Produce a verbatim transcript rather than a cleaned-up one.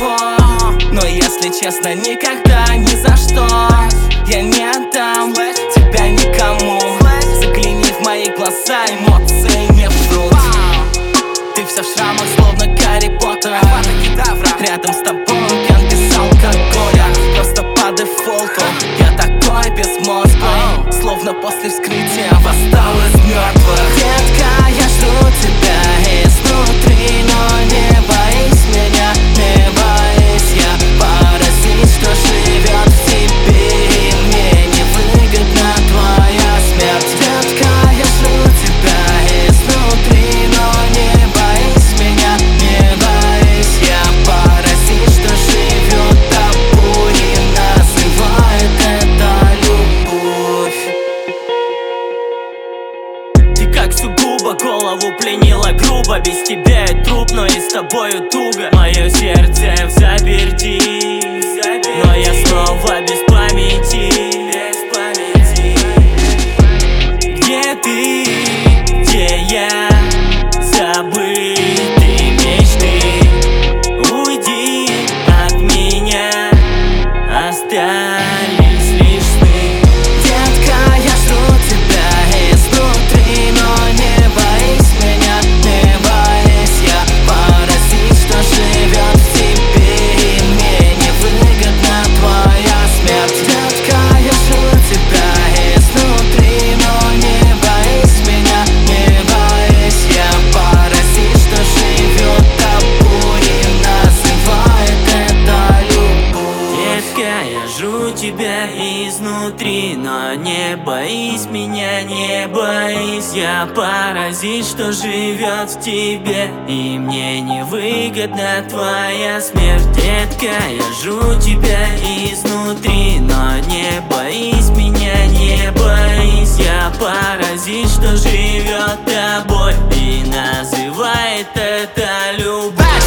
того. Но если честно, никогда, ни за что я не отдам тебя никому. Загляни в мои глаза, эмоции не врут. Ты вся в шрамах, словно Гарри Поттер. Рядом с тобой пьян без алкоголя. Просто по дефолту я такой безмозглый, словно после вскрытия восстал из мертвых. Детка, я жду тебя изнутри, но не боись меня, не боись. Я паразит, что живет в тебе, и мне невыгодна твоя смерть. Детка, я жду тебя изнутри, но не боись меня, не боись. Я паразит, что живет тобой и называет это любовь. Ты как сугубо голову пленила грубо. Без тебя я труп, но и с тобою туго. Мое сердце в заперти, но я снова без памяти. Где ты, где я, забытые мечты. Уйди от меня, остались лишь сны. Детка, я жду тебя изнутри, но не боись меня, не боись. Я паразит, что живет в тебе, и мне невыгодна твоя смерть. Детка, я жду тебя изнутри, но не боись меня, не боись. Я паразит, что живет тобой и называет это любовь. Детка, я жду тебя изнутри, но не боись меня, не боись. Я паразит, что живет в тебе, и мне невыгодна твоя смерть. Детка, я жду тебя изнутри, но не боись меня, не боись. Я паразит, что живет тобой, и называет это любовь.